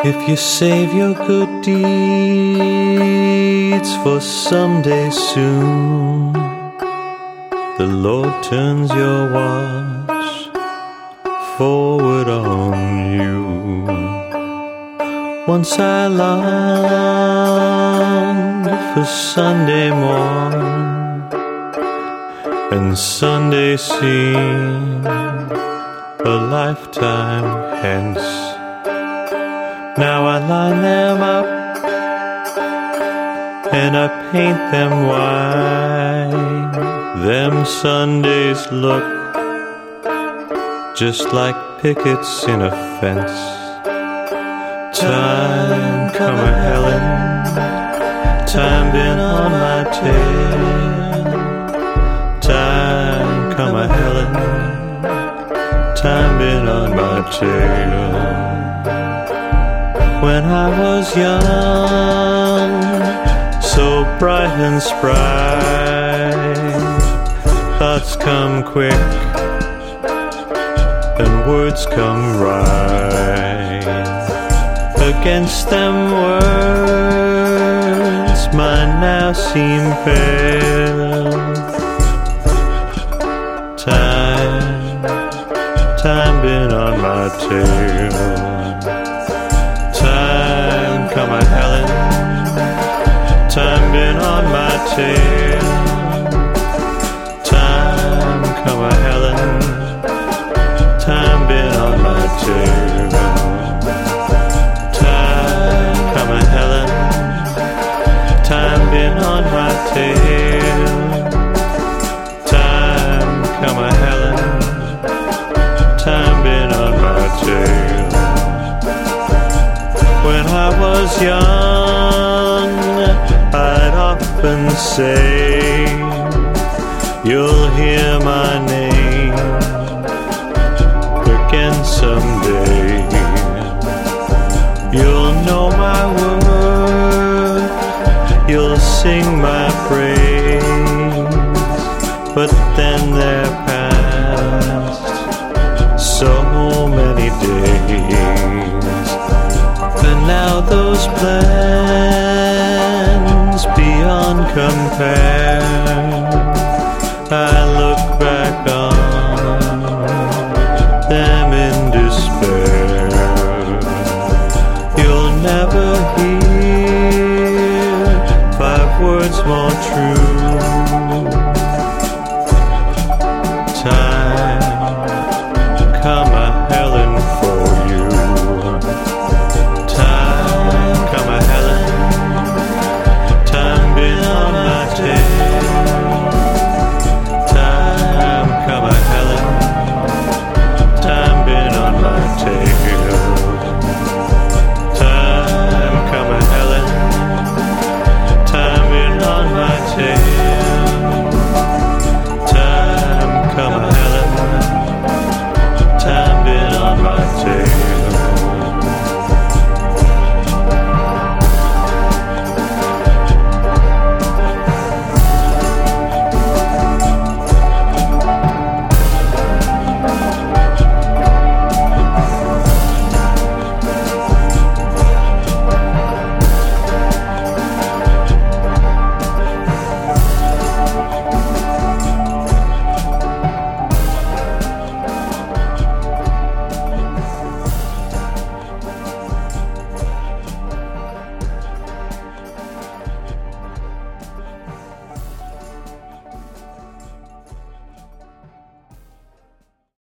If you save your good deeds for someday soon, the Lord turns your watch forward on you. Once I longed for Sunday morn, and Sunday seemed a lifetime hence. Now I line them up and I paint them white. Them Sundays look just like pickets in a fence. Time come a Helen, time been on my tail. Time come a Helen, time been on my tail. When I was young, so bright and spry, thoughts come quick and words come right. Against them words mine now seem pale. Time been on my tail. Time come a Helen, time been on my tail. Time come a Helen, time been on my tail. Time come a Helen, time been on my tail. Time come a Helen, time been on my tail. When I was young, I'd often say, you'll hear my name again someday. You'll know my worth, you'll sing my praise. But then there passed so many days, and now those plans beyond compare I look